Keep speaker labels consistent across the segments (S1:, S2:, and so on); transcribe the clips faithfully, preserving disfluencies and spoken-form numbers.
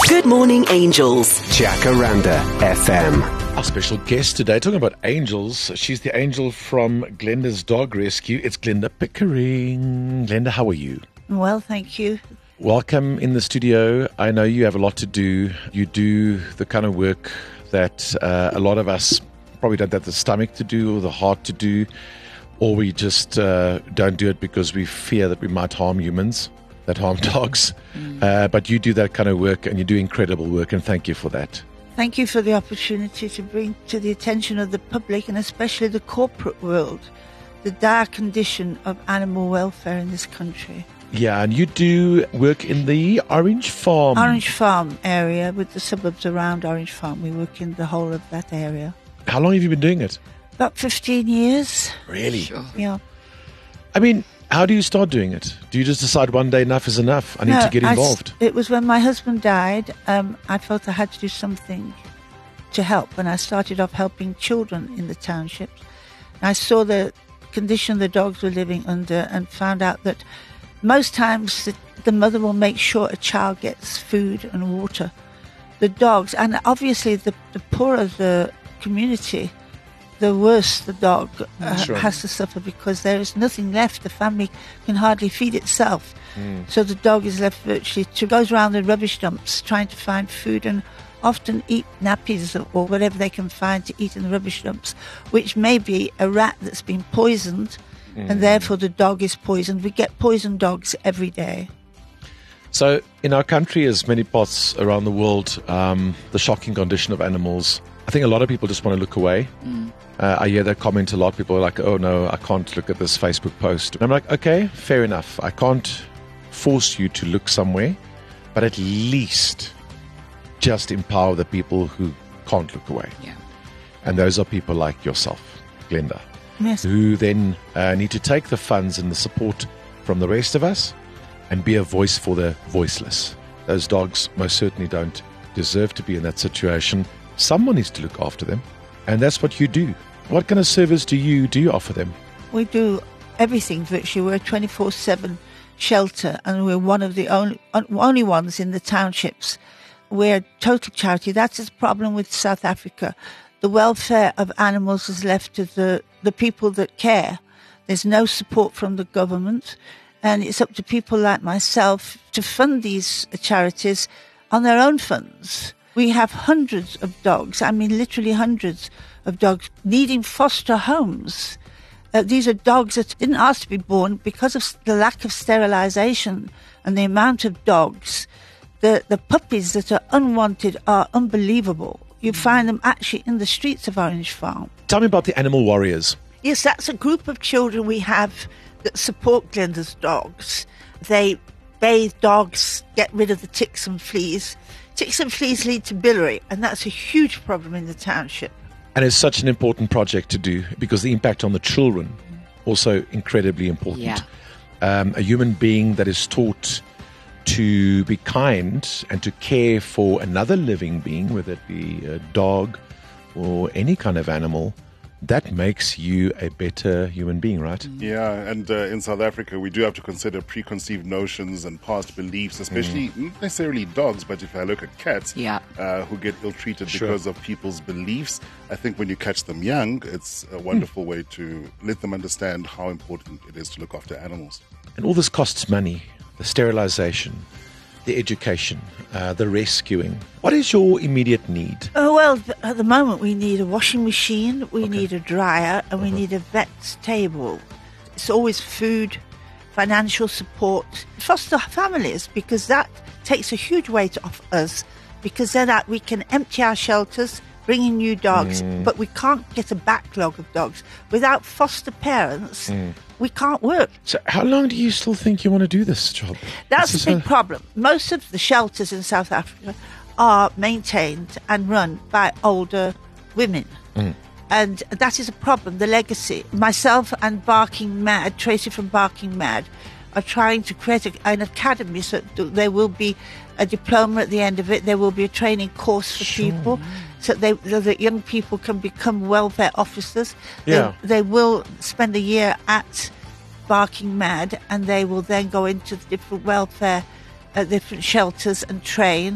S1: Good Morning Angels.
S2: Jacaranda F M.
S3: Our special guest today, talking about angels. She's the angel from Glenda's Dog Rescue. It's Glenda Pickering. Glenda, how are you?
S4: Well, thank you.
S3: Welcome in the studio. I know you have a lot to do. You do the kind of work that uh, a lot of us probably don't have the stomach to do or the heart to do, or we just uh, don't do it because we fear that we might harm humans, that harm dogs. Mm. Uh, but you do that kind of work, and you do incredible work, and thank you for that.
S4: Thank you for the opportunity to bring to the attention of the public, and especially the corporate world, the dire condition of animal welfare in this country.
S3: Yeah, and you do work in the Orange Farm.
S4: Orange Farm area, with the suburbs around Orange Farm. We work in the whole of that area.
S3: How long have you been doing it?
S4: About fifteen years.
S3: Really?
S4: Sure. Yeah.
S3: I mean, how do you start doing it? Do you just decide one day enough is enough? I need
S4: no,
S3: to get involved.
S4: I, it was when my husband died, um, I felt I had to do something to help. And I started off helping children in the townships. And I saw the condition the dogs were living under and found out that most times the, the mother will make sure a child gets food and water. The dogs, and obviously the, the poorer the community, the worse the dog uh,
S3: sure.
S4: has to suffer, because there is nothing left. The family can hardly feed itself.
S3: Mm.
S4: So the dog is left virtually to goes around the rubbish dumps trying to find food, and often eat nappies or, or whatever they can find to eat in the rubbish dumps, which may be a rat that's been poisoned, mm. and therefore the dog is poisoned. We get poisoned dogs every day.
S3: So in our country, as many parts around the world, um, the shocking condition of animals, I think a lot of people just want to look away. Mm. Uh, I hear that comment a lot. People are like, oh no, I can't look at this Facebook post. And I'm like, okay, fair enough. I can't force you to look somewhere, but at least just empower the people who can't look away.
S5: Yeah.
S3: And those are people like yourself, Glenda,
S4: Yes.
S3: who then uh, need to take the funds and the support from the rest of us and be a voice for the voiceless. Those dogs most certainly don't deserve to be in that situation. Someone needs to look after them, and that's what you do. What kind of service do you do you offer them?
S4: We do everything virtually. We're a twenty-four seven shelter, and we're one of the only only ones in the townships. We're a total charity. That's the problem with South Africa. The welfare of animals is left to the, the people that care. There's no support from the government, and it's up to people like myself to fund these charities on their own funds. We have hundreds of dogs, I mean literally hundreds of dogs needing foster homes. Uh, these are dogs that didn't ask to be born because of the lack of sterilisation and the amount of dogs. The, the puppies that are unwanted are unbelievable. You find them actually in the streets of Orange Farm.
S3: Tell me about the Animal Warriors.
S4: Yes, that's a group of children we have that support Glenda's dogs. They bathe dogs, get rid of the ticks and fleas. Ticks and fleas lead to biliary, and that's a huge problem in the township.
S3: And it's such an important project to do because the impact on the children also incredibly important.
S5: Yeah.
S3: Um, a human being that is taught to be kind and to care for another living being, whether it be a dog or any kind of animal, that makes you a better human being, right?
S6: Yeah, and uh, in South Africa, we do have to consider preconceived notions and past beliefs, especially mm. not necessarily dogs, but if I look at cats
S5: yeah.
S6: uh, who get ill-treated
S3: Sure.
S6: because of people's beliefs, I think when you catch them young, it's a wonderful mm. way to let them understand how important it is to look after animals.
S3: And all this costs money, the sterilization, the education, uh, the rescuing. What is your immediate need?
S4: Oh, well, th- at the moment we need a washing machine, we
S3: Okay.
S4: need a dryer, and we
S3: Uh-huh.
S4: need a vet's table. It's always food, financial support, foster families, because that takes a huge weight off us, because then that we can empty our shelters, bring in new dogs,
S3: Mm.
S4: but we can't get a backlog of dogs. Without foster parents,
S3: Mm.
S4: we can't work.
S3: So how long do you still think you want to do this job?
S4: That's
S3: This
S4: the
S3: is
S4: big
S3: a-
S4: problem. Most of the shelters in South Africa are maintained and run by older women.
S3: Mm.
S4: And that is a problem, the legacy. Myself and Barking Mad, Tracy from Barking Mad, are trying to create a, an academy so that there will be a diploma at the end of it. There will be a training course for
S3: Sure.
S4: people so they, so that young people can become welfare officers.
S3: Yeah.
S4: They, they will spend a year at Barking Mad, and they will then go into the different welfare, uh, different shelters and train.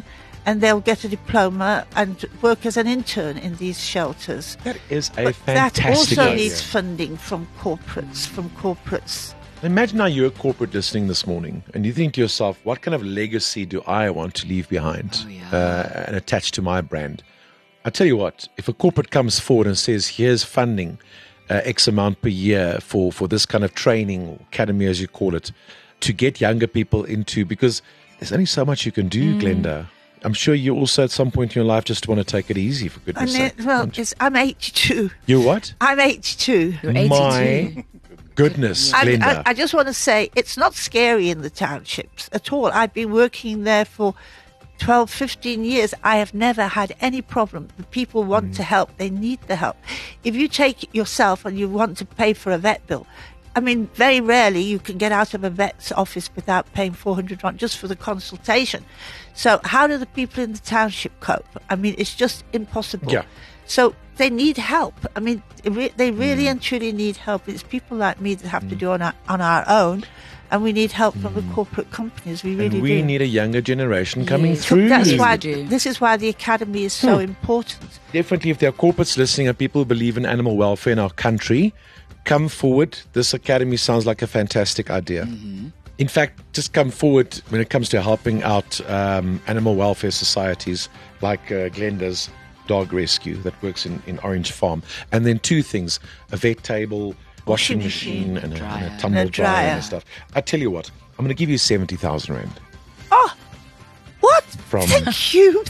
S4: and they'll get a diploma and work as an intern in these shelters.
S3: That is a
S4: But
S3: fantastic
S4: that also
S3: idea.
S4: needs funding from corporates, from corporates.
S3: Imagine now you're a corporate listening this morning and you think to yourself, what kind of legacy do I want to leave behind
S1: Oh, yeah.
S3: uh, and attach to my brand? I tell you what, if a corporate comes forward and says, here's funding, uh, X amount per year for, for this kind of training, academy as you call it, to get younger people into, because there's only so much you can do,
S4: Mm.
S3: Glenda. I'm sure you also at some point in your life just want to take it easy, for
S4: And
S3: goodness
S4: it,
S3: sake.
S4: well,
S3: don't you?
S4: it's, I'm eighty-two.
S3: You're what?
S4: I'm eighty-two.
S1: You're eighty-two.
S3: My goodness,
S4: And
S3: Glenda.
S4: I, I just want to say it's not scary in the townships at all. I've been working there for twelve, fifteen years. I have never had any problem. The people want
S3: Mm.
S4: to help. They need the help. If you take it yourself and you want to pay for a vet bill, I mean, very rarely you can get out of a vet's office without paying four hundred rand just for the consultation. So how do the people in the township cope? I mean, it's just impossible.
S3: Yeah.
S4: So they need help. I mean, it re- they really
S3: Mm.
S4: and truly need help. It's people like me that have to do on our, on our own, and we need help from the corporate companies. We really
S3: Mm. and we
S4: do.
S3: need a younger generation coming
S1: Yes.
S3: through.
S4: That's
S1: Yes,
S4: why.
S1: we do.
S4: This is why the academy is so
S3: Hmm.
S4: important.
S3: Definitely, if there are corporates listening and people who believe in animal welfare in our country, come forward. This academy sounds like a fantastic idea. In fact, just come forward when it comes to helping out um, animal welfare societies like uh, Glenda's Dog Rescue that works in, in Orange Farm. And then two things, a vet table, washing
S4: Washing
S3: machine,
S4: machine,
S3: and, a, and
S1: dryer.
S3: a tumble
S4: And a
S3: dryer
S4: dryer.
S3: and stuff. I tell you what, I'm going to give you seventy thousand rand.
S4: Oh, what?
S3: From-
S4: Thank you.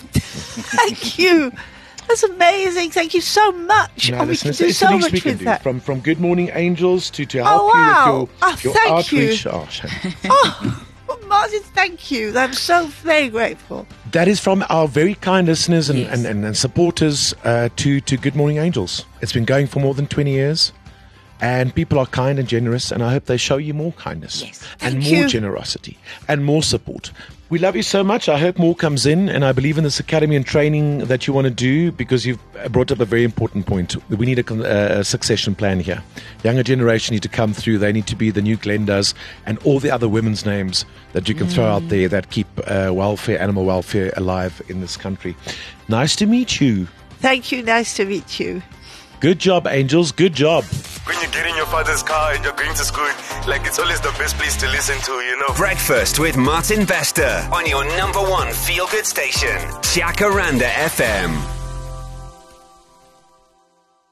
S4: Thank you. That's amazing. Thank you so much.
S3: No,
S4: oh, we
S3: listen,
S4: can
S3: it's,
S4: do
S3: it's
S4: so
S3: the least
S4: much
S3: we can
S4: with
S3: do.
S4: that.
S3: From from Good Morning Angels to, to help
S4: Oh,
S3: you
S4: wow.
S3: with
S4: Oh,
S3: your, your
S4: thank you.
S3: outreach. Oh, shame.
S4: Oh, Martin, thank you. I'm so very grateful.
S3: That is from our very kind listeners and,
S1: Yes.
S3: and, and, and supporters uh, to, to Good Morning Angels. It's been going for more than twenty years. And people are kind and generous, and I hope they show you more kindness
S1: Yes.
S3: and
S4: Thank
S3: more
S4: you.
S3: generosity and more support. We love you so much. I hope more comes in, and I believe in this academy and training that you want to do, because you've brought up a very important point. We need a, con- uh, a succession plan here. Younger generation need to come through. They need to be the new Glendas and all the other women's names that you can throw out there that keep uh, welfare, animal welfare alive in this country. Nice to meet you.
S4: Thank you. Nice to meet you.
S3: Good job, Angels. Good job.
S5: When you get in your father's car and you're going to school, like it's always the best place to listen to, you know.
S2: Breakfast with Martin Vester on your number one feel-good station, Jacaranda F M.